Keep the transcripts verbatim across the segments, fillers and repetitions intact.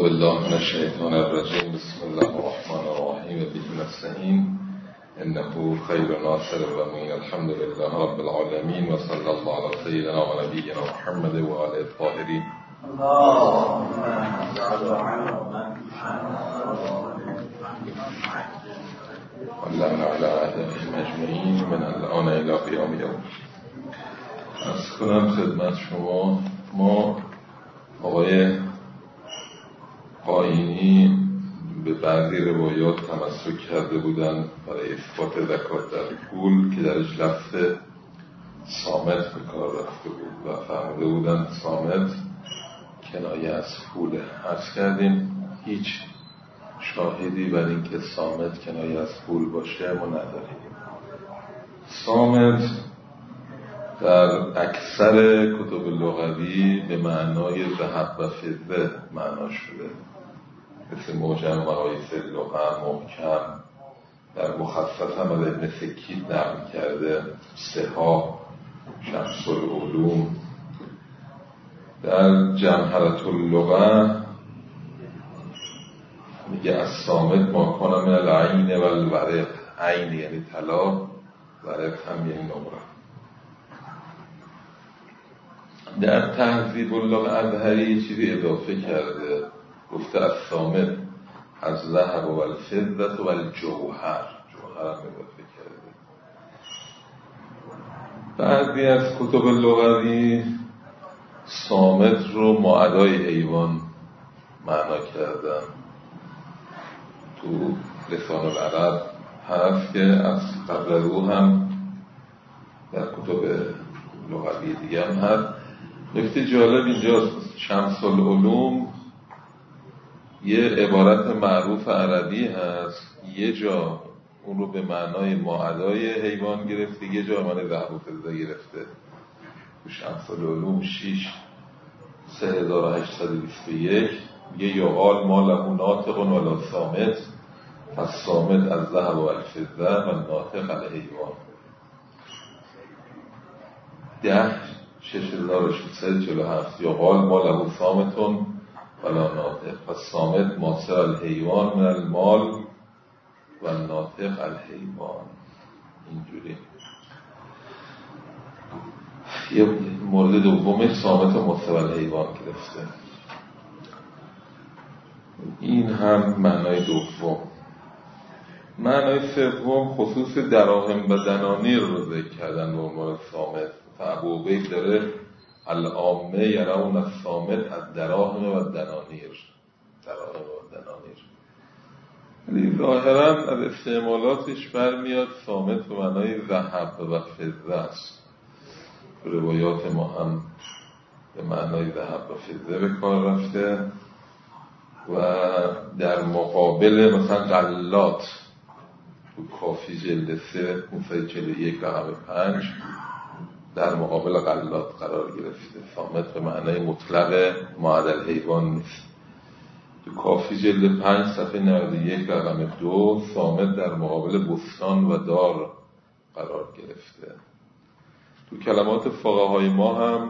بالله من الشیطان الرجیم. بسم الله الرحمن الرحیم و به نستعین انه خیر ناصر و معین. الحمد لله رب العالمین و صلی الله علی سیدنا و نبینا محمد و آله الطاهرین. اللهم علی عهدهم اجمعین من الان الی قیام یوم. عرض کنم خدمت شما، ما آقای قاینی به بعضی روایات تمسک کرده بودند برای اثبات زکات در پول که درش لفظ صامت به کار رفته بود و فهمیده بودند صامت کنایه از پوله. عرض کردیم هیچ شاهدی بر این که صامت کنایه از پول باشه ما نداریم. صامت در اکثر کتب لغوی به معنای ذهب و فضه معنا شده، مثل معجم مقاییس لغة محکم، در مخصص هم از ابن سکیت نقل کرده، سها، شمس العلوم. در جمهرة اللغة میگه از صامت ما کان من العین و الورق. عین یعنی طلا، ورق هم یعنی نقره. در تهذیب اللغة ازهری چیزی اضافه کرده، گفته از صامت از ذهب و الفضة و الجوهر. جوهر هم اضافه کرده. بعضی از کتب لغوی صامت رو معدای حیوان معنا کردن. تو لسان العرب هست که از قبل او هم در کتب لغوی دیگه هم هست. نکته جالب اینجاست، شمس العلوم یه عبارت معروف عربی هست، یه جا اون رو به معنای ماعدای حیوان گرفته، یه جا معنای ذهب و فضه گرفته. تو شمس العلوم شش سه هزار و هشتصد و بیست و یک میگه یقال ما له ناطق ولا صامت، پس صامت از ذهب و الفضه و ناطق الحیوان. ده شش هزار و ششصد و چهل و هفت یقال ما له صامتون ولا ناطق، پس صامت ماصر الحیوان من المال و ناطق الحیوان. اینجوری. یه مورد دومش صامت ماصر الحیوان گرفته. این هم معنای دوم. معنای سوم خصوص دراهم و دنانیر رو ذکر کردن به عنوان صامت. ابو عبید داره العامه یرون الصامت از دراهم و دنانیر. دراهم و دنانیر ولی ظاهرا از استعمالاتش برمیاد صامت به معنای ذهب و فضه است. روایات ما هم به معنای ذهب و فضه به کار رفته و در مقابل مثلا غلات تو کافی جلد سه صفحه چهل و یک رقم پنج در مقابل غلات قرار گرفته. صامت به معنای مطلق معدل حیوان نیست. تو کافی جلد پنج صفحه نود و یک رقم دو صامت در مقابل بستان و دار قرار گرفته. تو کلمات فقهای ما هم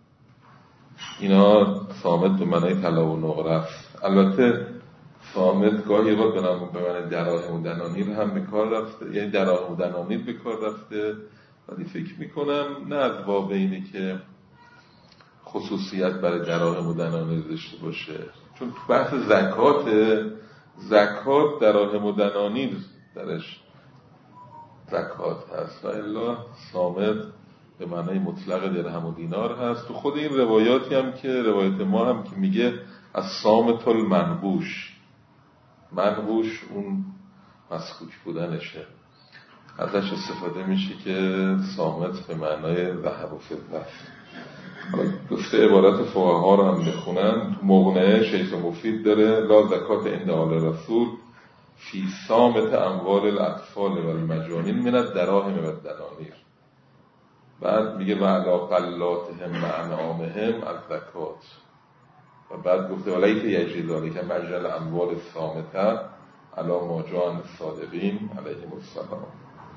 اینا صامت به معنای طلا و نقره است. البته صامت گاهی وقت به معنای دراهم و دنانیر هم به کار رفته، یعنی دراهم و دنانیر به کار رفته، ولی فکر میکنم نه از باب اینه که خصوصیت برای دراهم و دنانیر داشته باشه، چون تو بحث زکات زکات دراهم و دنانیر درش زکات هست و الا صامت به معنای مطلق درهم و دینار هست. تو خود این روایاتی هم که روایت ما هم که میگه از صامت المنبوش، منبوش اون مسکوک بودنشه، ازش استفاده میشه که صامت به معنای ذهب و فضه است. دو سه عبارت فقها رو هم بخونن. تو مغنیه شیخ مفید داره لا زکات عند آل رسول فی صامت اموال الاطفال و المجانین من الدراهم و الدنانیر. بعد میگه وعلا قلاتهم و انعامهم از زکات. و بعد گفته ولیت یجری ذالک مجل اموال الصامته علی ما جاء عن الصادقین علیهم السلام.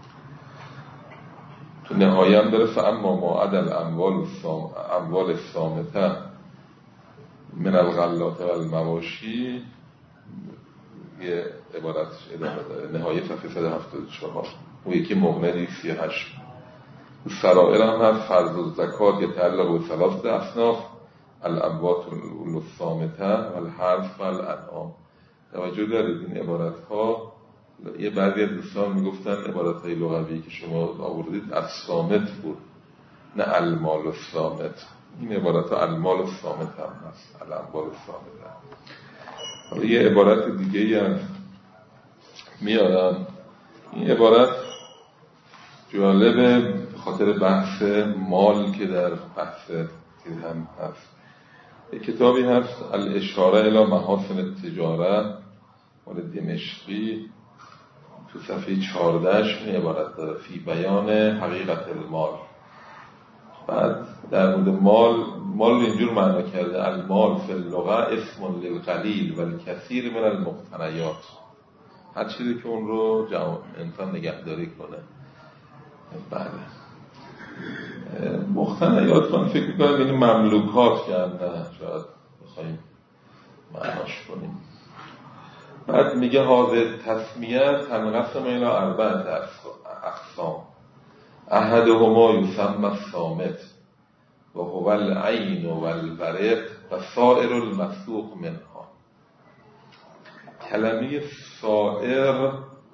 تو نهایه هم داره فاما ما عدل اموال الصامته من الغلات و المواشی یه عبارتش ادامه داره، نهایه صفحه صد و هفتاد و چهار. اون یکی مغنی سی و هشت. سرائر هم هست. فرض الزکات یتعلق به ثلاث اصناف: الاموات الصامته و الحرث و الانعام. توجه دارید این عبارت ها، یه بعضی از دوستان میگفتن عبارت های لغوی که شما آوردید از صامت بود، نه المال الصامت. این عبارت ها المال الصامت هم هست، الاموال الصامته. حالا یه عبارت دیگه هم میارن. این عبارت جالبه خاطر بحث مال که در بحث چیز هم هست. یک کتابی هست الاشاره الی محاسن التجاره مال دمشقی، تو صفحه چهارده این عبارت داره: فی بیان حقیقت المال. بعد در مورد مال، مال اینجور معنا کرده: المال فی اللغه اسم للقلیل و الکثیر من المقتنیات. هر چیزی که اون رو انسان نگهداری کنه. بله، مقتنیات من فکر میکنم این مملوکات که هم نه شاید بخوایم معناش کنیم. بعد میگه حاضر تسمیه تنقسم الى اربعه اقسام: احدهما یسمى الصامت و هو العین و الورق و سائر المسوق منها. کلمه سائر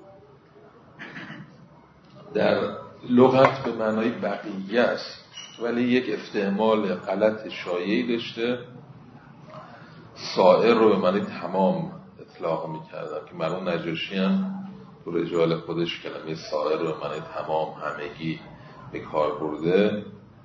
در لغت به معنای بقیه است، ولی یک استعمال غلط شایعی داشته. سائر رو به معنی تمام اطلاق میکردن که مرحوم نجاشی هم تو رجال خودش کلمه سائر رو به معنی تمام، همگی به کار برده.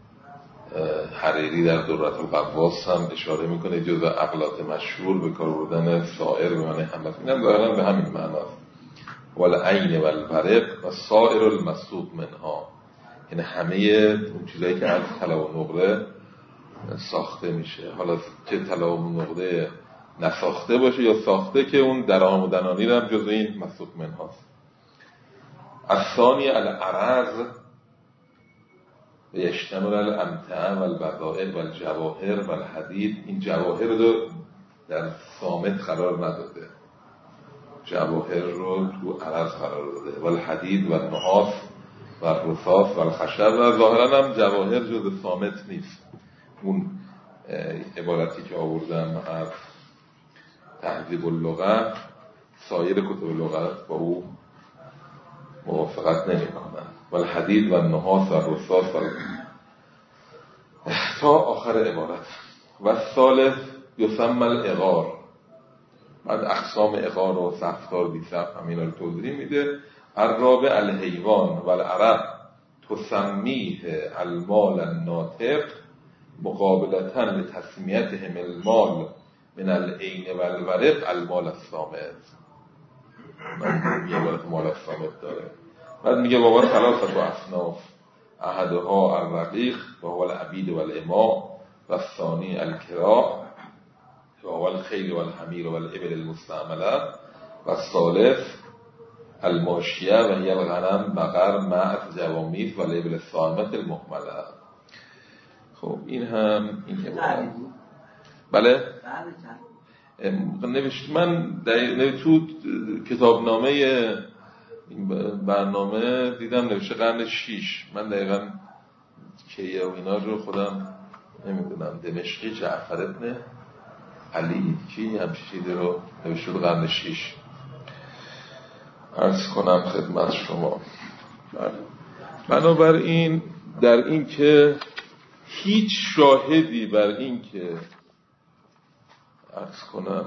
حریری در درة الغواص هم اشاره میکنه جزو اغلاط مشهور به کار بردن سائر به معنی همه. اینم ظاهرا به همین معناست: والعین و الورق و سائر المسوق منها، یعنی همه اون چیزایی که از طلا و نقره ساخته میشه، حالا چه طلا و نقره نساخته باشه یا ساخته، که اون درهم و دنانیر هم جزو این مسوق منهاست. الثانی العرض و یشتمل الامتعه و البضائع و الجواهر و الحدید. این جواهر رو در صامت قرار نداده، جواهر رو تو عرض قرار داده. و الحدید و النحاس و الرصاص و الخشب، و ظاهرا هم جواهر جزو صامت نیست. اون عبارتی که آوردم از تهذیب اللغت، سایر کتب لغت با او موافقت نمی کنن. و الحدید و النحاس و الرصاص و تا آخر عبارت. و ثالث یسمى العقار. بعد اقسام عقار و سفتار بی سفت همینا رو توضیح میده. الرابع الحیوان و العرب تسمیه المال الناطق مقابلتاً لتسمیتهم المال من العین و الورق المال الصامت. یه عبارت مال الصامت داره. بعد میگه بابا ثلاثه و اصناف: احدها الرقیق و هو العبید و الاماء و الثانی الکراء و هو الخیل و الحمیر و الابل المستعمله و الثالث الماشیه و هی الغنم بقر معز جوامیث و الابل الصامت المهمله. خب این هم این عبارت. بله نوشت من در تو کتابنامه این برنامه دیدم نوشته قرن شیش. من دقیقا کیه و اینا رو خودم نمیدونم. دمشقی جعفر ابن علی کی همچی چیزی رو نوشته قرن شیش. عرض کنم خدمت شما. بنابراین در این که هیچ شاهدی بر این که عرض کنم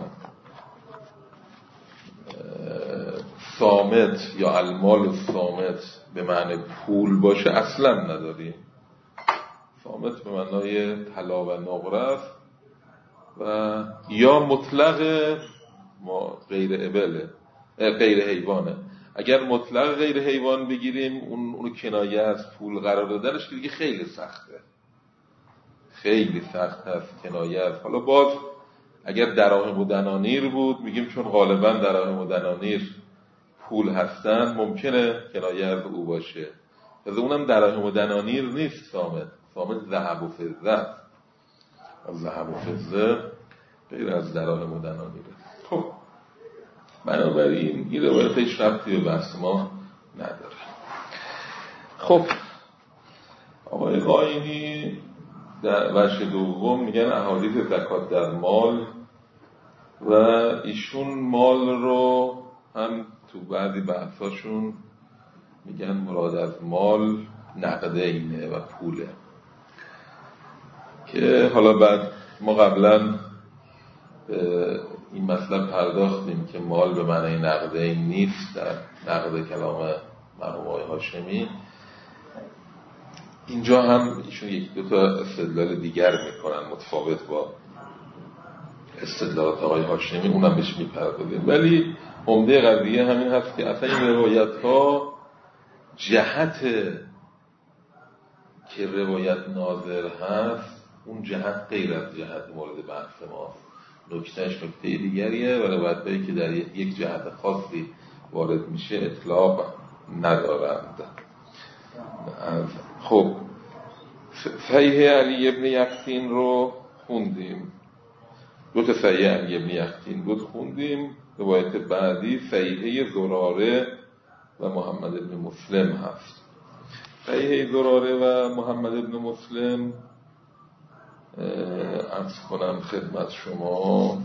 صامت یا المال صامت به معنی پول باشه اصلا نداری. صامت به معنای طلا و نقره است و یا مطلق ما غیر ابله غیر حیوانه. اگر مطلق غیر حیوان بگیریم اون اونو کنایه از پول قرار دادنش دیگه خیلی سخته، خیلی سخت هست کنایه از. حالا باز اگر دراهم و دنانیر بود میگیم چون غالبا دراهم و دنانیر پول هستن ممکنه کنایه از او باشه. از اونم دراهم و دنانیر نیست صامت. صامت ذهب و فضه. ذهب و فضه غیر از دراهم و دنانیره. خب بنابراین این روایت هیچ ربطی به بحث ما نداره. خب آقای قائینی در وجه دوم میگن احادیث زکات در مال، و ایشون مال رو هم تو بعضی بحثاشون میگن مراد از مال نقدینه و پوله، که حالا بعد ما قبلا به این مطلب پرداختیم که مال به معنی نقدین نیست در نقد کلام مرحوم آقای هاشمی. اینجا هم ایشون یک دو تا استدلال دیگر میکنن متفاوت با استدلالات آقای هاشمی، اونم بهش میپردازیم، ولی عمده قضیه همین هست که اصلا این روایت ها جهت که روایت ناظر هست اون جهت غیر از جهت مورد بحث ماست. نکتهش نکته دیگریه و روایت‌هایی که در یک جهت خاصی وارد میشه اطلاق ندارند. خب صحیح علی ابن یقطین رو خوندیم، دو تا صحیح علی ابن یقطین بود خوندیم. روایت بعدی صحیح زراره و محمد ابن مسلم هست. صحیح زراره و محمد ابن مسلم عرض کنم خدمت شما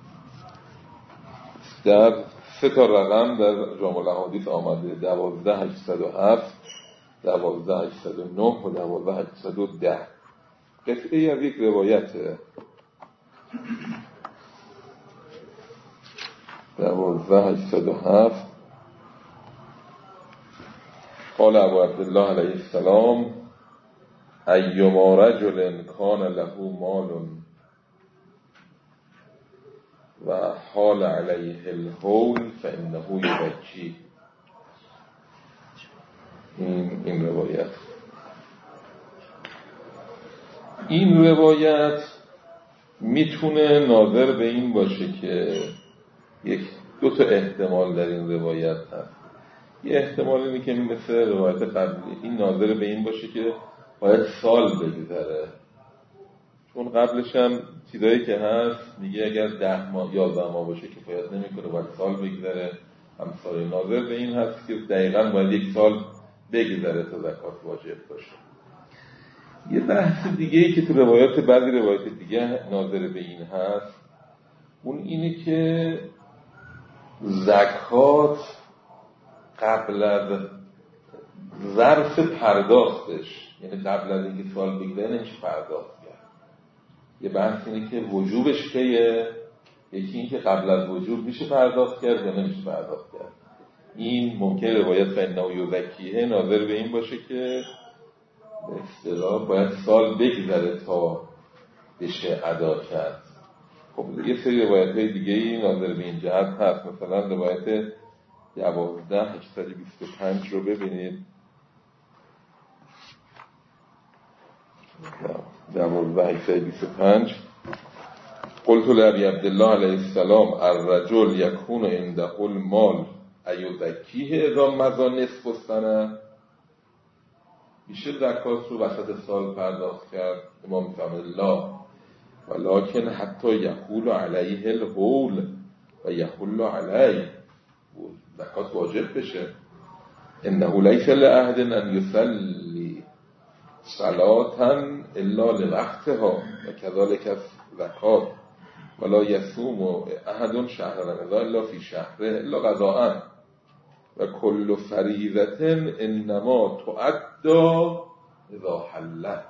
در سه تا رقم در جامع الاحادیث آمده: دوازده هشتصد و هفت، دوازده هشتصد و نه و دوازده هشتصد و ده. قطعه از یک روایته. دوازده هشتصد و هفت قال ابو عبدالله علیه السلام: ایما رجل کان له مال و حال علیه الحول فانه یبکی. این این روایت این روایت میتونه ناظر به این باشه که یک دو تا احتمال در این روایت هست. یه احتمال اینه که مثل روایت قبلی این ناظر به این باشه که باید سال بگذره، چون قبلش هم چیزایی که هست میگه اگر ده ماه یازده ماه باشه کفایت نمیکنه، باید سال بگذره. همسایه ناظر به این هست که دقیقاً باید یک سال بگذره تا زکات واجب باشه. یه بحث دیگه ای که تو روایات بعضی روایات دیگه ناظر به این هست اون اینه که زکات قبل از ظرف پرداختش، یعنی قبل از اینکه سال بگذره نمیشه پرداخت کرد. یه بحث اینه که وجوبش کیه، یکی این که قبل از وجوب میشه پرداخت کرد یا نمیشه پرداخت کرد. این ممکن روایت فإنه یزکیه ناظر به این باشه که به اصطلاح باید سال بگذره تا بشه ادا کرد. خب یه سری روایت های دیگه ای ناظر به این جهت هست. مثلا روایت دوازده هشتصد و بیست و پنج رو ببینید. دوازده هشتصد و بیست و پنج قلت لأبی عبدالله علیه السلام: الرجل یکون عنده المال ایزکیه اذا مضی نصف السنه. میشه زکات رو وسط سال پرداخت کرد؟ امام میفرماید لا، ولکن حتی یحول علیه الحول و یحول علیه، زکات واجب بشه. انه لیس لأحد ان یصلی صلاة الا لوقتها و کذلک زکات ولا یصوم احد شهر رمضان الا فی شهره الا قضاء و کل فریضة انما تؤدى اذا حلت.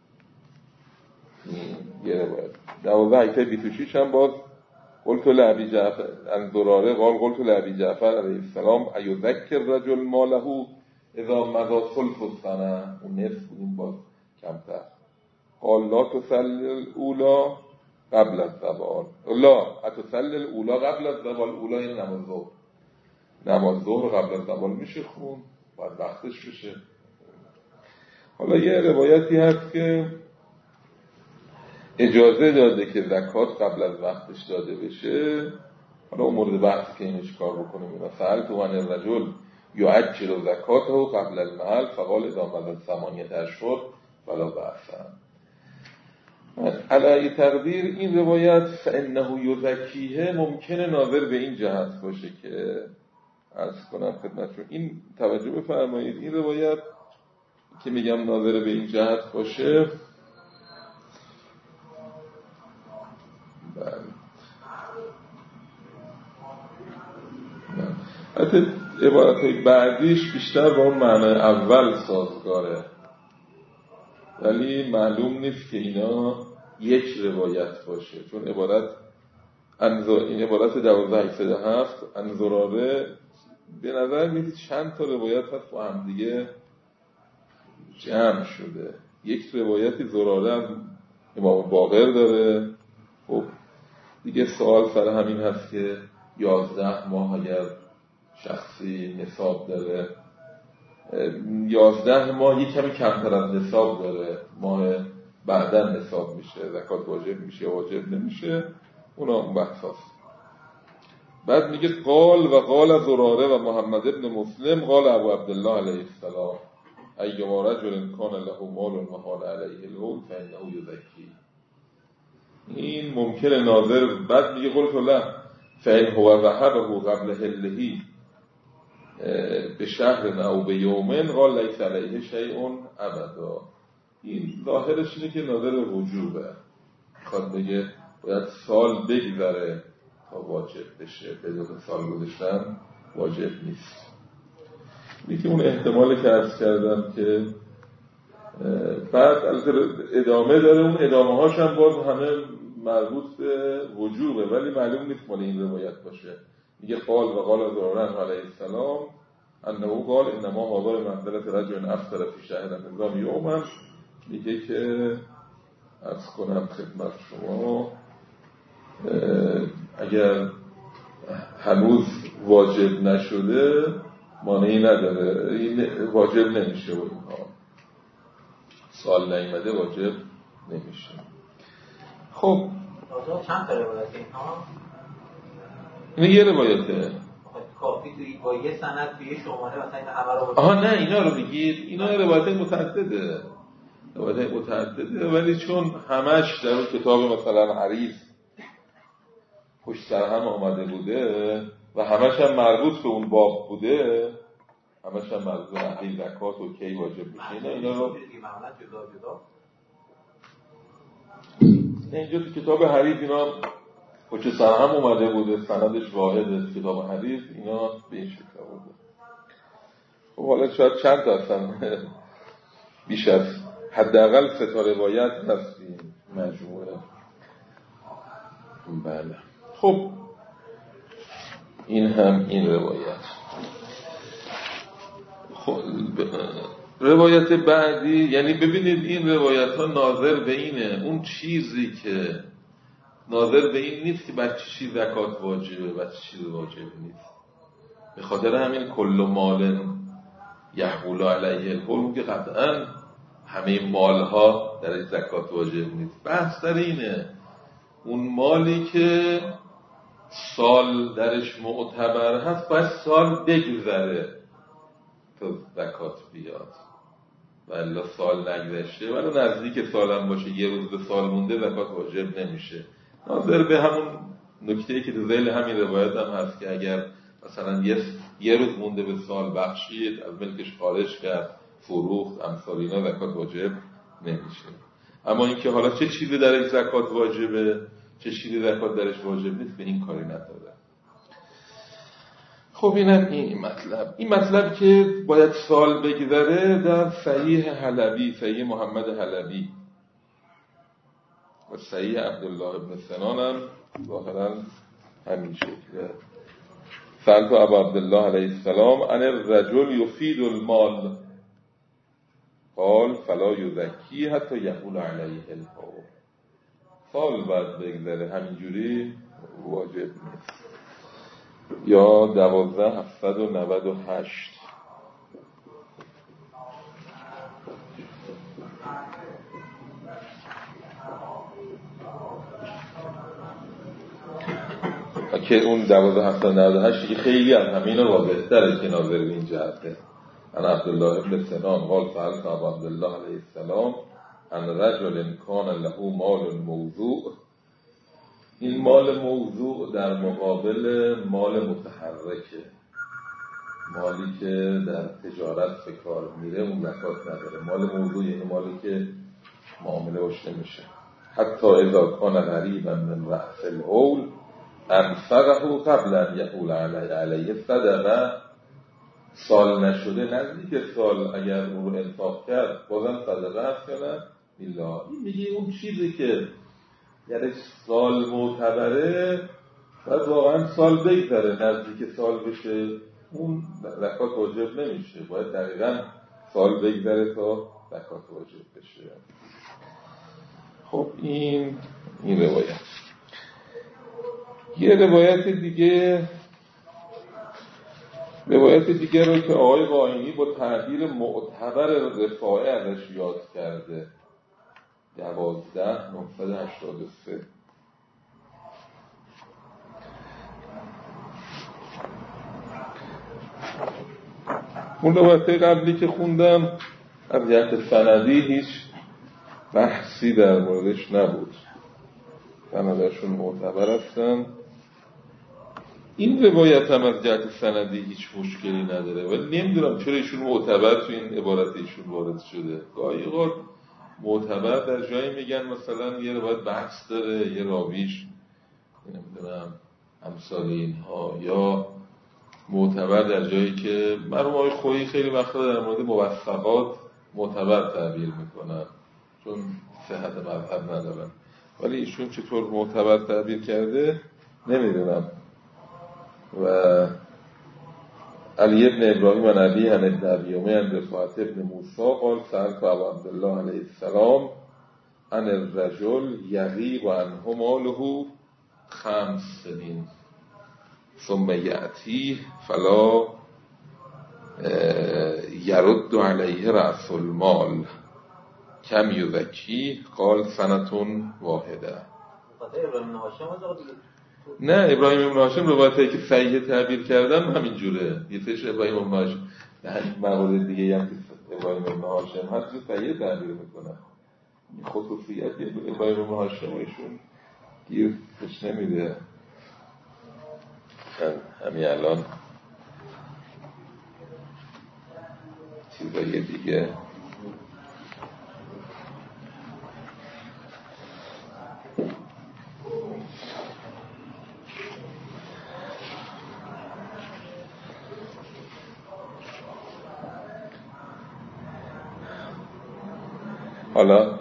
یه روایت دوازده هشتصد و بیست و شش هم باز قلت لأبی جعفر عن زراره قال قلت لأبی جعفر علیه السلام ایذکر رجل ماله اذا مضى ثلث السنه. اون نصف این باز کمتر. قال لا تصلی الاولی قبل الزوال، لا اتصلی الاولی قبل الزوال. اولا این نماز ظهر، نماز ظهر قبل الزوال میشه خون، باید وقتش بشه. حالا یه روایتی هست که اجازه داده که زکات قبل از وقتش داده بشه. حالا اون مورد بحث که اینو چیکار بکنیم. اینا سألت عن الرجل یعجل زکاته قبل المحل فقال اذا مضت ثمانیة اشهر فلا بأس. علی تقدیر این روایت فانه یزکیه ممکنه ناظر به این جهت باشه که عرض کنم خدمتتون، این توجه بفرمایید این روایت که میگم ناظر به این جهت باشه، حتی عبارتهای بعدیش بیشتر با اون معنی اول سازگاره، ولی معلوم نیست که اینا یک روایت باشه، چون عبارت انظر... این عبارت دوازده هشتصد و هفت انظراره به نظر میاد چند تا روایت هست با هم دیگه جمع شده. یک روایتی زراره از امام باقر داره. خب دیگه سوال سر همین هست که یازده ماه اگر شخصی نصاب داره، یازده ماه یک کمی کمتر از نصاب داره، ماه بعدا نصاب میشه، زکات واجب میشه واجب نمیشه، اونا اون بحث هست. بعد میگه قال و قال زراره و محمد ابن مسلم قال ابو عبدالله علیه السلام ایما رجل کان له مال و حال علیه الحول فانه یزکی. این ممکنه ناظر. بعد میگه قلت له فان هو وهبه قبل حله به شهر او به یومن قال لیس علیه شیء ابدا. این ظاهرش اینه که ناظر وجوبه، میخواد بگه باید سال بگذره تا واجب بشه، به سال گذاشتن واجب نیست. میگه اون احتمالی که عرض کردم که بعد ادامه داره، اون ادامه هاش هم باز همه مربوط به وجوبه، ولی معلوم نیست مال این روایت باشه. میگه قال و قال زراره علیه السلام انه قال انما حاضر منزلت رجل افطر فی شهر نظام یوما. میگه که عرض کنم خدمت شما اگر هنوز واجب نشده مانعی نداره، این واجب نمیشه و اینها سال نیامده واجب نمیشه. خب چند تا روایت اینها؟ این یه روایته کافی توی با یه سند توی شماره مثلا این همه رو آها نه اینا رو بگید، اینا روایت متعدده، روایت متعدده، ولی چون همش در اون کتاب مثلا حریف پشت سر هم آمده بوده و همش هم مربوط به اون باب بوده، همش هم مربوط به اهل زکات و کی واجب میشه، اینا اینا رو اینجا تو کتاب حریف اینا پشت سر هم اومده بوده، سندش واحده کتاب حریف، اینا به این شکل بوده. خب حالا شاید چند تا هستن بیش از حداقل سه تا روایت هست این مجموعه. بله خب این هم این روایت. خب روایت بعدی، یعنی ببینید این روایت ها ناظر به اینه، اون چیزی که ناظر به این نیست که بر چه چیز زکات واجبه و چه چیز واجب نیست. به خاطر همین کل مال یحول علیه الحول که قطعا همه مال ها در زکات واجب نیست. بحث در اینه اون مالی که سال درش معتبر هست باید سال بگذره تا زکات بیاد، ولی سال نگذشته ولی نزدیک سالم باشه یه روز به سال مونده زکات واجب نمیشه. ناظر به همون نکته‌ای که تو ذیل همین روایت هم هست که اگر مثلا یه, یه روز مونده به سال بخشید، از ملکش خارج کرد، فروخت، امثال اینا زکات واجب نمیشه. اما اینکه حالا چه چیزی درش زکات واجبه چه چیزی زکات درش واجب نیست به این کاری نداره. خب اینم این مطلب این مطلب که باید سال بگذره در صحیح حلبی، صحیح محمد حلبی و صحیح عبدالله ابن سنان هم ظاهرا همین شکله. سألت ابا عبدالله علیه السلام ان الرجل یفید المال قال فلا یزکی حتی یحول علیه الحول. سال بعد بگذره همینجوری واجب نیست. یا دوازده هفتصد و نود و هشت که اون دوازده هفتصد و نود و هشت که خیلی از همین واضح تره که ناظر به این جهته. انا عبدالله ابن سنان قال سألت ابا عبدالله علیه السلام ان رجل کان له مال موضوع، این مال موضوع در مقابل مال متحرکه، مالی که در تجارت به کار میره اون زکات نداره. مال موضوع یعنی مالی که معامله باش نمیشه. حتی اذا کان قریبا من رأس الحول انفقه قبل ان یحول علیه صدقه، سال نشده نزدیک سال اگر اون رو انفاق کرد بازم صدقه هست یا نه؟ بیلا. این میگه اون چیزی که یعنی سال معتبره باید واقعا سال بگذره نزدیک سال بشه اون زکات واجب نمیشه، باید دقیقا سال بگذره تا زکات واجب بشه. خب این این روایت. یه روایت دیگه روایت دیگه رو که آقای قائمی با تعبیر معتبر رفاعه ازش یاد کرده، دوازده نهصد و هشتاد و سه. اون روایت قبلی که خوندم از جهت سندی هیچ بحثی در موردش نبود، سندشون معتبر هستن. این روایت هم از جهت سندی هیچ مشکلی نداره، ولی نمیدونم چرا ایشون معتبر تو این عبارت ایشون وارد شده. گاهی اوقات معتبر در جایی میگن مثلا یه روایت بحث داره، یه راویش نمیدونم امثال اینها، یا معتبر در جایی که مرحوم آقای خویی خیلی وقتا در مورد موثقات معتبر تعبیر میکنن چون صحت مذهب ندارن، ولی ایشون چطور معتبر تعبیر کرده نمیدونم. و علی ابن ابراهیم و نبی هم ادعیومه هم رفاعت ابن موسی قال سألت ابا عبدالله علیه السلام عن الرجل یغیب عنه ماله خمس سنین ثم یأتی فلا یرد علیه رأس المال کم یزکی قال سنتون واحده. نه ابراهیم ابن هاشم روایتی که صحیح تعبیر کردم همین جوره، یه تش ابراهیم ابن هاشم نه موارد دیگه هم که ابراهیم ابن هاشم هست صحیح تعبیر میکنه. این خصوصیت ابراهیم ابن هاشم ایشون گیر کش نمیده. همین الان چیزای دیگه حالا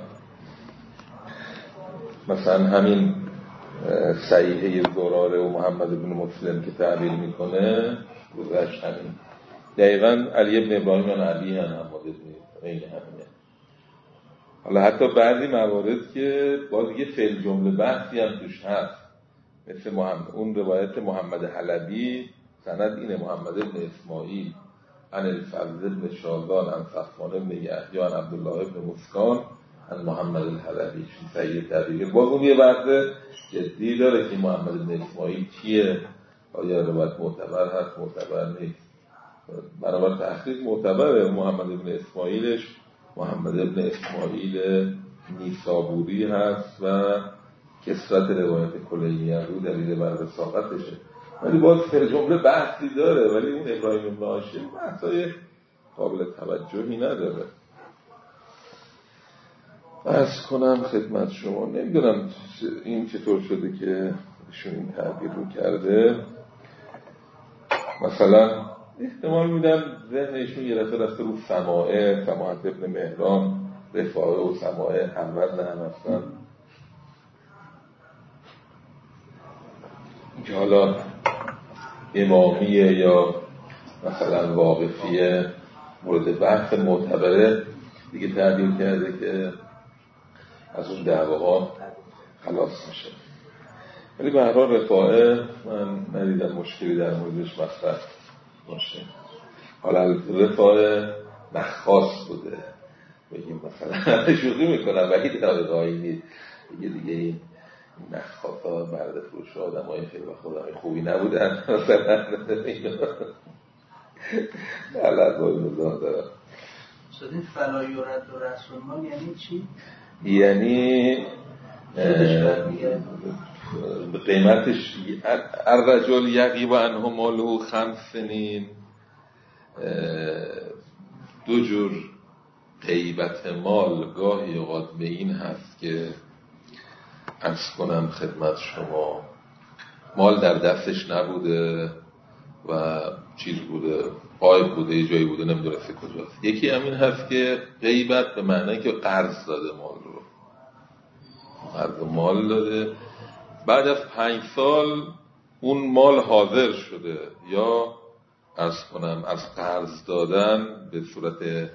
مثلا همین صحیحه زراره و محمد بن مسلم که تعبیر میکنه گذشت همین دقیقاً علی ابن ابراهیم و نبی هم هم مادر این همینه. حالا حتی بعضی موارد که باز یه فعل جمله بحثی هم توش هست، مثل محمد اون روایت محمد حلبی سند اینه محمد ابن اسماعیل عن الفضل ابن شازان عن صفوان ابن یحیی عن عبدالله ابن مسکان عن محمد الحلبی. صحیح تعبیر باز اون یه بحث جدی داره که محمد ابن اسماعیل کیه، آیا روایت معتبر هست معتبر نیست. برابر تحقیق معتبره، محمد ابن اسماعیلش محمد ابن اسماعیل نیسابوری هست و کثرت روایت کلینی رو دلیل بر وثاقتشه، ولی باز فر جمله بحثی داره، ولی اون ابراهیم ابن هاشم بحثای قابل توجهی نداره. عرض کنم خدمت شما نمیدونم این چطور شده که ایشون این تعبیر رو کرده. مثلا احتمال میدم ذهن ایشون یه دفعه رفته رو سماعه، سماعت ابن مهران، رفاعه و سماعه همرد نه هم هستن که حالا امامیه یا مثلا واقفیه مورد بحث معتبره دیگه تعبیر کرده که از اون دعواها خلاص میشه. ولی به هر حال رفاعه من ندیدم مشکلی در موردش مطرح باشه. حالا رفاعه نخواست بوده بگیم مثلا شوخی میکنم ولی در قایی نیست دیگه دیگه این نخواستا برد فروش آدم های خیلی و خودم خوبی نبودن مثلا علت باید مزاه دارم. شد این فلا یورد و رسول مال یعنی چی؟ یعنی قیمتش الرجل یغیب عنه ماله خمس سنین، دو جور غیبت مال گاهی اوقات به این هست که عرض کنم خدمت شما مال در دستش نبوده و چیز بوده، غایب بوده، یه جایی بوده، نمیدونسته کجاست. یکی همین هست که غیبت به معنی که قرض داده مال رو، قرض مال داده، بعد از پنج سال اون مال حاضر شده یا عرض کنم از قرض دادن به صورت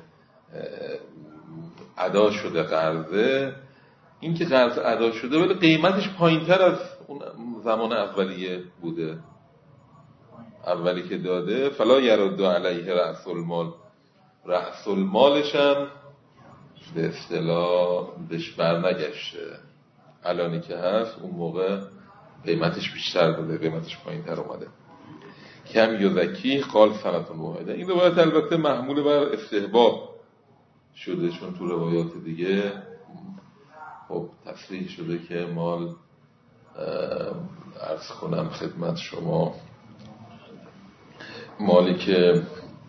ادا شده قرضه، این که قرض ادا شده ولی قیمتش پایین تر از اون زمان اولیه بوده، اولی که داده، فلا یرد علیه رأس المال، رأس المالش هم به اصطلاح بهش برنگشته، الانی که هست اون موقع قیمتش بیشتر بوده، قیمتش پایین تر اومده. کم یزکی قال سنة واحده. این روایت البته محمول بر استحباب شده، چون تو روایات دیگه خب تصریح شده که مال عرض کنم خدمت شما مالی که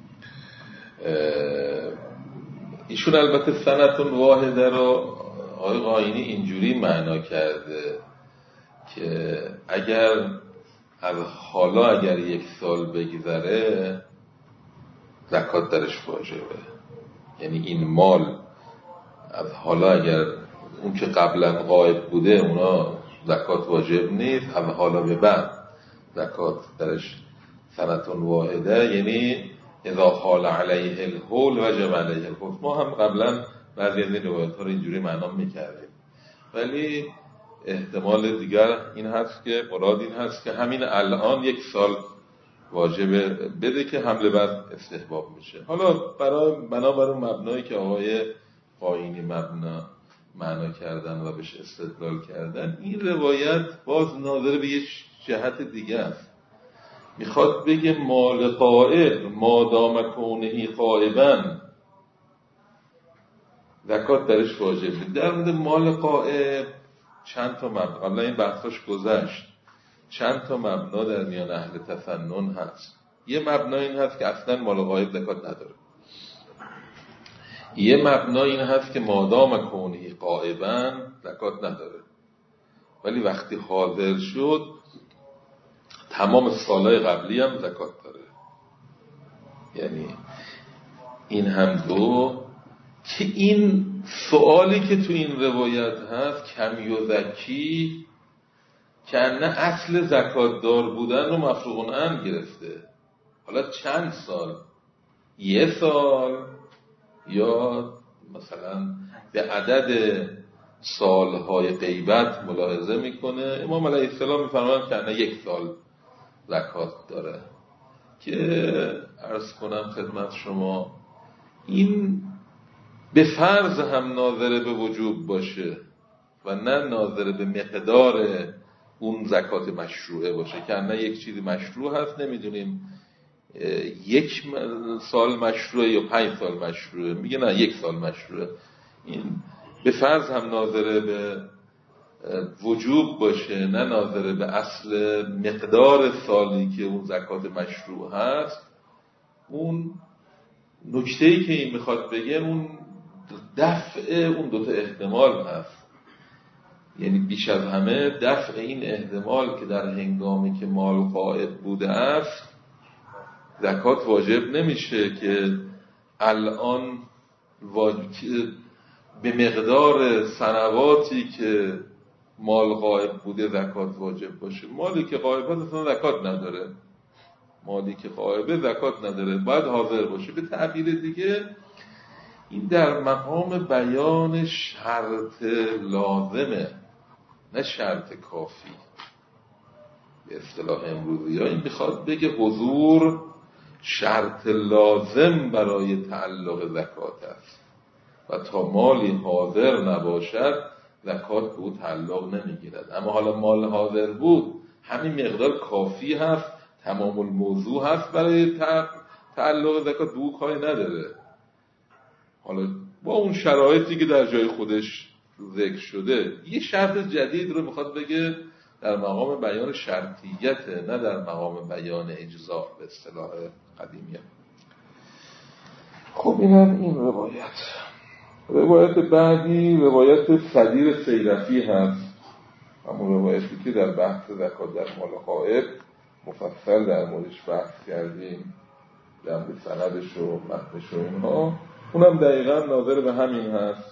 ایشون البته سنة واحده رو آقای قاینی اینجوری معنا کرده که اگر از حالا اگر یک سال بگذره زکات درش واجبه، یعنی این مال از حالا اگر اون که قبلا غایب بوده اونا زکات واجب نیست، از حالا به بعد زکات درش سنة واحده، یعنی اذا حال علیه الحول وجب علیه الحول. ما هم قبلا بعضی از این روایت ها رو اینجوری معنا میکردیم، ولی احتمال دیگر این هست که مراد این هست که همین الان یک سال واجب بده که حمله بر استحباب میشه. حالا برای بنابر مبنایی که آقای قاینی مبنا معنا کردن و بهش استدلال کردن، این روایت باز ناظر به یک جهت دیگه است. میخواد بگه مال غائب مادام کونه غائبا زکات درش واجبه. در مورد مال غائب چند تا مبنا، قبلا این بحثاش گذشت، چند تا مبنا در میان اهل تفنن هست. یه مبنا این هست که اصلا مال غائب زکات نداره، یه مبنا این هست که مادام کونه غائبا زکات نداره، ولی وقتی حاضر شد تمام سالهای قبلی هم زکات داره. یعنی این هم دو که این سوالی که تو این روایت هست کم یزکی که نه اصل زکات دار بودن رو مفروغ عنه گرفته. حالا چند سال، یه سال یا مثلا به عدد سالهای غیبت ملاحظه میکنه. امام علیه السلام میفرمایند که نه یک سال زکات داره، که عرض کنم خدمت شما این به فرض هم ناظر به وجوب باشه و نه ناظر به مقدار اون زکات مشروعه باشه، که نه یک چیزی مشروع هست نمیدونیم یک سال مشروعه یا پنج سال مشروعه، میگه نه یک سال مشروعه. این به فرض هم ناظر به وجوب باشه نه ناظر به اصل مقدار سالی که اون زکات مشروع هست. اون نکته‌ای که این میخواد بگه اون دفع اون دوتا احتمال هست، یعنی بیش از همه دفع این احتمال که در هنگامی که مال غائب بوده است زکات واجب نمیشه که الان به مقدار سنواتی که مال غائب بوده زکات واجب باشه. مالی که غائب هست اصلا زکات نداره، مالی که غائبه زکات نداره، باید حاضر باشه. به تعبیر دیگه این در مقام بیان شرط لازمه نه شرط کافی. به اصطلاح امروزی ها این میخواد بگه حضور شرط لازم برای تعلق زکات است و تا مالی حاضر نباشد زکات به او تعلق نمیگیرد. اما حالا مال حاضر بود، همین مقدار کافی هست، تمام الموضوع هست برای تعلق زکات، به او کاری نداره. حالا با اون شرایطی که در جای خودش ذکر شده یه شرط جدید رو میخواد بگه در مقام بیان شرطیت، نه در مقام بیان اجزا به اصطلاح قدیمیه. خب اینم این روایت. روایت بعدی روایت صدیر سیرفی هست، همون روایتی که در بحث زکات در مال غائب مفصل در موردش بحث کردیم، در سندش و متنش و اینها. اونم دقیقا ناظر به همین هست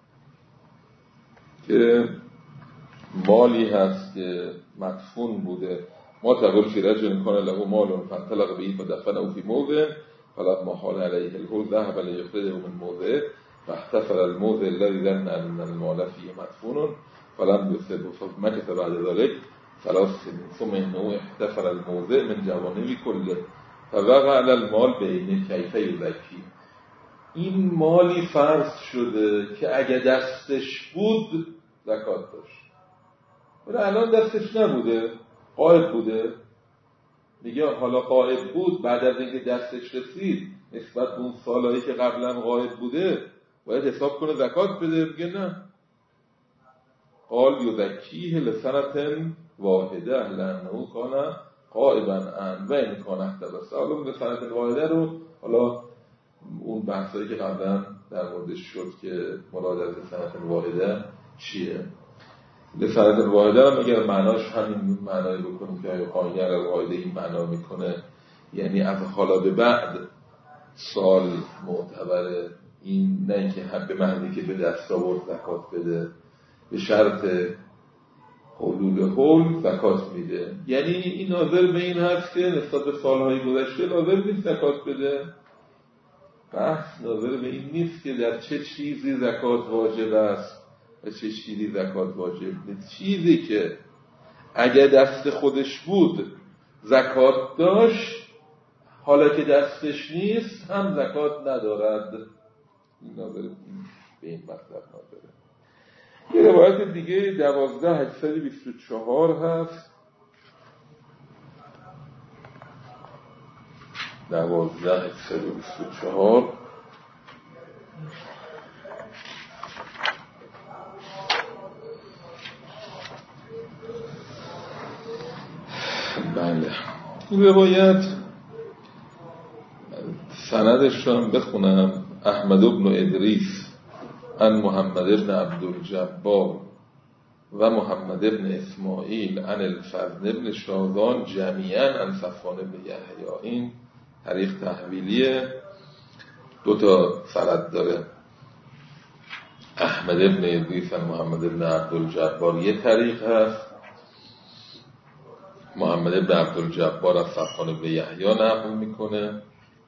که مالی هست که مدفون بوده. ما تقول فی رجل کان له مال فانطلق به فدفنه فی موضع فلما حال علیه الحول ذهب لیخرجه من موضعه فاحتفل الموضع الذي ظن ان المال فيه مدفون فلم يصبه فمكث بعد ذلك ثلاث سنين ثم انه احتفل الموضع من جوانب كله فوقع على المال بین کیف یزکی. این مالی فرض شده که اگه دستش بود زکات داشت، ولی الان دستش نبوده، غایب بوده. میگه حالا غایب بود، بعد از اینکه دستش رسید نسبت به اون سالایی که قبلا غایب بوده باید حساب کنه زکات بده. میگه نه، قال یزکیه لسنة واحده لانه کان غائبا عن و این کان احتبس. حالا به سنة واحده رو حالا اون بحثایی که قبلا در موردش شد که مراد از سنة واحده چیه، لسنة واحده هم اگر معناش همین معنایی بکنیم که آیا قاینگر واحده این معنا میکنه، یعنی از حالا به بعد سال معتبره، این نه اینکه به معنی که به دست آورد زکات بده، به شرط حلول حول زکات میده. یعنی این ناظر به این هست که نسبت به سالهای گذشته ناظر نیست زکات بده. بحث ناظر به این نیست که در چه چیزی زکات واجب است و چه چیزی زکات واجب نیست. چیزی که اگه دست خودش بود زکات داشت، حالا که دستش نیست هم زکات ندارد. این ناظر به این مطلب ناظره. یه روایت دیگه دوازده هشتصد و بیست و چهار هست، دوازده هشتصد و بیست و چهار بله. این روایت سندش رو هم بخونم. احمد بن ادریس عن محمد بن عبدالجبار و محمد بن اسماعیل عن الفضل بن شاذان جمیعا عن صفوان بن یحیی. این طریق تحویلیه، دو تا سند داره. احمد بن ادریس عن محمد بن عبدالجبار یه طریق هست، محمد بن عبدالجبار از صفوان بن یحیی نقل میکنه.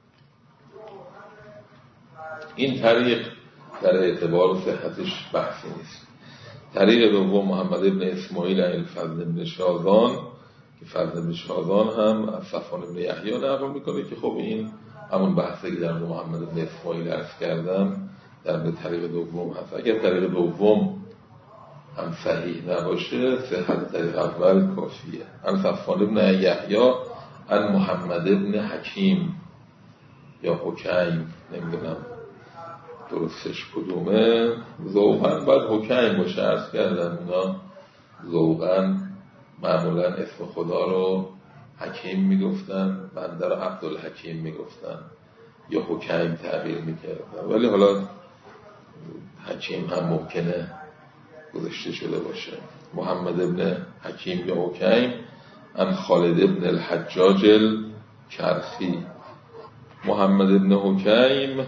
این طریق در اعتبار و صحتش بحثی نیست. طریق دوم محمد بن اسماعیل عن الفضل بن شاذان که فضل بن شاذان هم از صفوان بن یحیی نقل میکنه که خب این همون بحثی که در محمد بن اسماعیل عرض کردم در به طریق دوم هست. اگر طریق دوم هم صحیح نباشه صحت طریق اول کافیه. عن صفوان بن یحیی عن محمد بن حکیم یا حکیم، نمیدونم درستش کدومه، ذوقاً باید حکیم باشه. عرض کردم اینا ذوقاً معمولاً اسم خدا رو حکیم میگفتن، بنده رو عبدالحکیم میگفتن یا حکیم تعبیر میکردن، ولی حالا حکیم هم ممکنه گذاشته شده باشه. محمد ابن حکیم یا حکیم عن خالد ابن الحجاج الکرخی. محمد ابن حکیم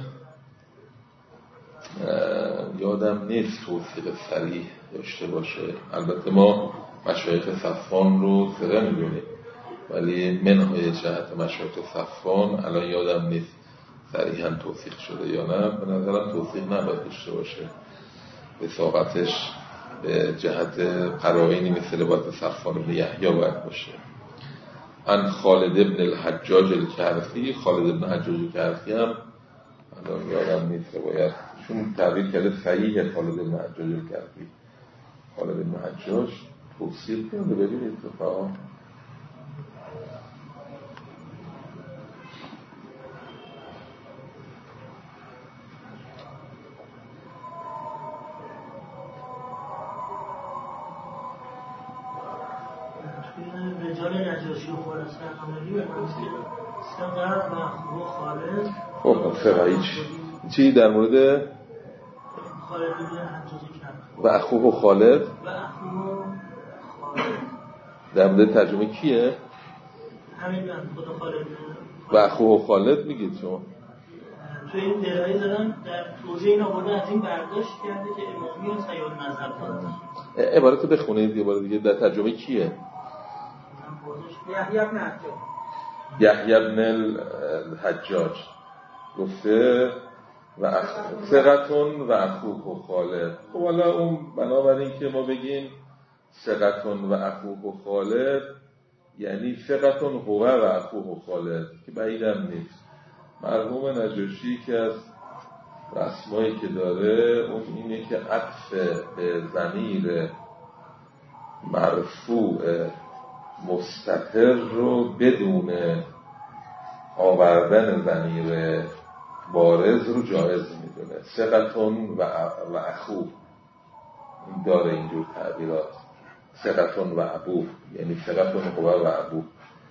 یادم نیست توثیق صریح داشته باشه. البته ما مشایخ صفوان رو ثقه میدونیم، ولی منهای جهت مشایخ صفوان الان یادم نیست صریحاً توثیق شده یا نه. به نظرم توثیق نباید داشته باشه، وثاقتش به جهت قرائنی مثل باید صفوان بن یحیی باید باشه. عن خالد ابن الحجاج الکرخی. خالد ابن الحجاج الکرخی هم الان یادم نیست باید چون تعبیر کرده صحیح خالد ابن الحجاج الکرخی. خالد ابن الحجاج توصیف کنده ببینید اتفاقا نجاشی و خالص کردن به سقر و اخو خالد. خب سقر چی در مورد خالد بن حجاج کرد و اخوه خالد و اخوه خالد در مورد ترجمه کیه؟ همین خدا خالد و اخوه خالد میگید شما توی این درایی دارن در توضیح این آورده از این برداشت کرده که امامی و سیاد مذهب دارن. عبارت رو بخونید یه بار دیگه در ترجمه کیه؟ یحیی بن حجاج یحیی بن الحجاج گفته و اخ... ثقتون و اخوه خالد. خب حالا اون بنابراین که ما بگیم ثقتون و اخوه خالد یعنی ثقتون هو و اخوه خالد که بعیدم نیست. مرحوم نجاشی که از رسمایی که داره اون اینه که عطف به ضمیر مرفوع مستتر رو بدون آوردن ضمیر بارز رو جایز میدونه. ثقتون و اخو داره اینجور تعبیرات، ثقتون و ابو یعنی ثقتون هو و ابو.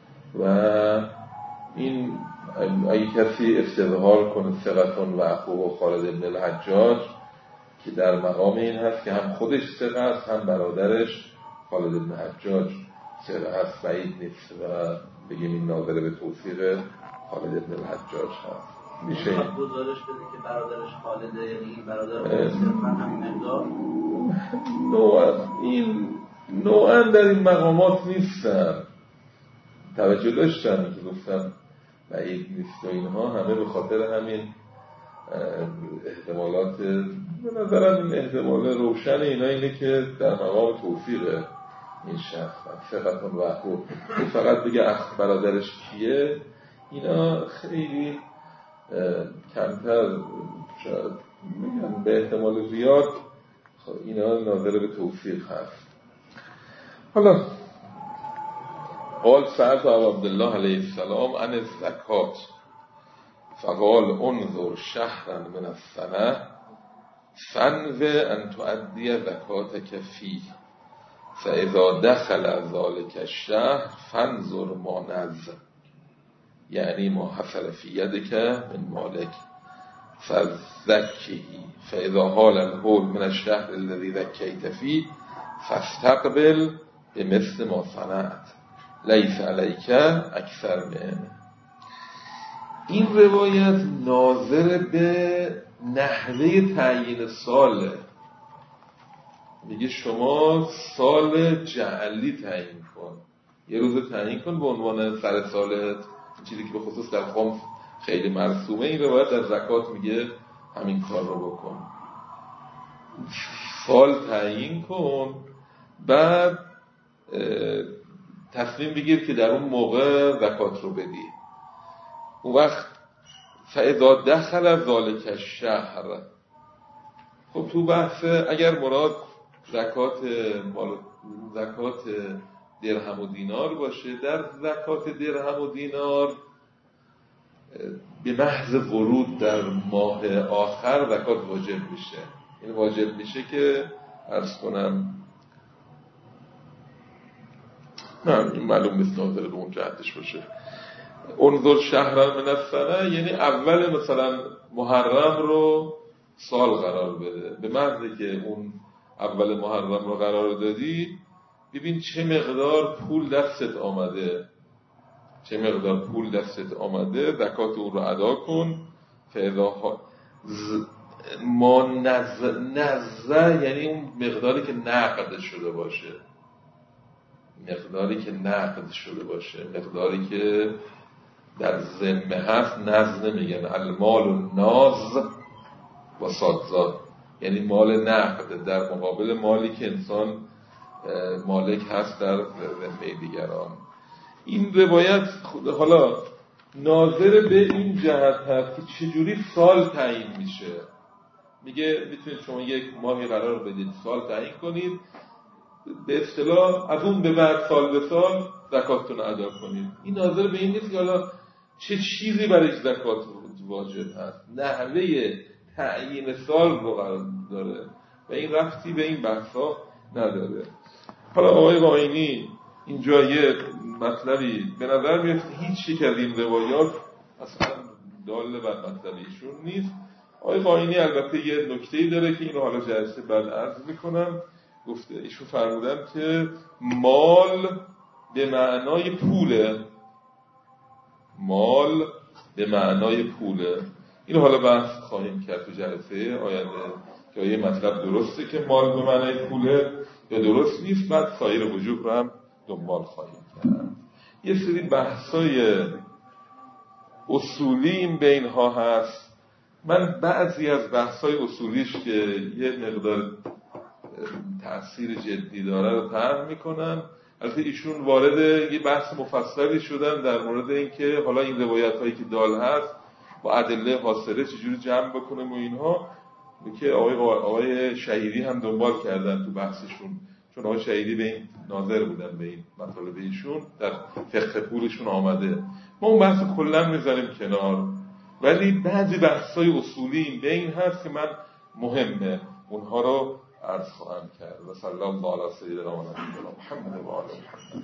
و این اگه کسی استظهار کنه ثقتون و اخو خالد بن الحجاج که در مقام این هست که هم خودش ثقه است هم برادرش خالد بن حجاج ثقه است، بعید نیست و بگیم این ناظر به توفیق خالد بن الحجاج هست. میشه گزارش بده که برادرش خالده، یعنی این برادر صرفا همین مقدار نوعا این نوعا در این مقامات نیستن. توجه داشتم که گفتم بعید نیست و اینها همه به خاطر همین احتمالات. به نظرم این احتمال روشن اینا اینه که در مقام توفیق این شخص ثقتون و اخو فقط بگه اخ برادرش کیه، اینا خیلی کمتر شاید میگن به احتمال زیاد اینا ناظر به توفیق هست. حالا قال سألت ابا عبدالله علیه السلام عن الزکات فقال انظر شهرا من السنه فانو ان تؤدی زکاتک فیه فاذا دخل ذلك الشهر فانظر ما نزل یعنی ما حصل فی یدک من مالک فزکیه فاذا حال الحول من الشهر الذي زکیت فیه فاستقبل بمثل ما صنعت لیس علیک اکثر منه. این روایت ناظر به نحوه تعیین ساله. میگه شما سال جعلی تعیین کن، یه روز تعیین کن به عنوان سر سالت، چیزی که به خصوص در خمس خیلی مرسومه. این روایت در زکات میگه همین کار رو بکن، سال تعیین کن، بعد تصمیم بگیر که در اون موقع زکات رو بدی. اون وقت فاذا دخل ذلک الشهر، خب تو بحث اگر مراد زکات مال زکات درهم و دینار باشه، در زکات درهم و دینار به محض ورود در ماه آخر زکات واجب میشه. این واجب میشه که عرض کنم نه این معلوم نیست ناظر به اون جهتش باشه. انظر شهرا من السنه یعنی اول مثلا محرم رو سال قرار بده. به محضی که اون اول محرم رو قرار دادی ببین چه مقدار پول دستت آمده، چه مقدار پول دستت آمده، زکات اون رو ادا کن. فاذا ز... ما نز نز یعنی اون مقداری که نقد شده باشه، مقداری که نقد شده باشه، مقداری که در ذمه هست. نز نمیگن المال و ناز و صادزاد، یعنی مال نقد در مقابل مالی که انسان مالک هست در ذمه دیگران. این روایت حالا ناظر به این جهت هست که چجوری سال تعیین میشه. میگه میتونید شما یک ماهی قرار بدید سال تعیین کنید، به اصطلاح از اون به بعد سال به سال زکاتتون ادا کنید. این ناظر به این نیست که حالا چه چیزی برای زکات واجب هست، نحوه تعیین سال رو قرار داره و این ربطی به این بحثا نداره. حالا آقای قائنی اینجا یه مطلبی به نظر میاد که هیچ یک از این روایات اصلا دال بر مطلب ایشون نیست. آقای قاینی البته یه نکته‌ای داره که اینو حالا جلسه بعد عرض میکنم. گفته ایشون فرمودن که مال به معنای پوله، مال به معنای پوله. اینو حالا بحث خواهیم کرد تو جلسه آینده که آیا مطلب درسته که مال به معنای پوله یا درست نیست. بعد سایر وجوه رو هم دنبال خواهیم کرد. یه سری بحثای اصولی این بینها هست. من بعضی از بحثای اصولیش که یه مقدار تأثیر جدی داره رو طرح میکنم. البته ایشون وارد یه بحث مفصلی شدن در مورد اینکه حالا این روایت هایی که دال هست با ادله حاصله چجوری جمع بکنم و اینها، که آقای آقای شهیدی هم دنبال کردن تو بحثشون، چون آقای شهیدی به این ناظر بودن به این مطالب ایشون در فقه پولشون آمده. ما اون بحث کلا میذاریم کنار، ولی بعضی بحث‌های اصولی این بین هست که من مهمه اونها رو عرض خواهم کرد. و صلی الله علی سیدنا محمد و آله محمد.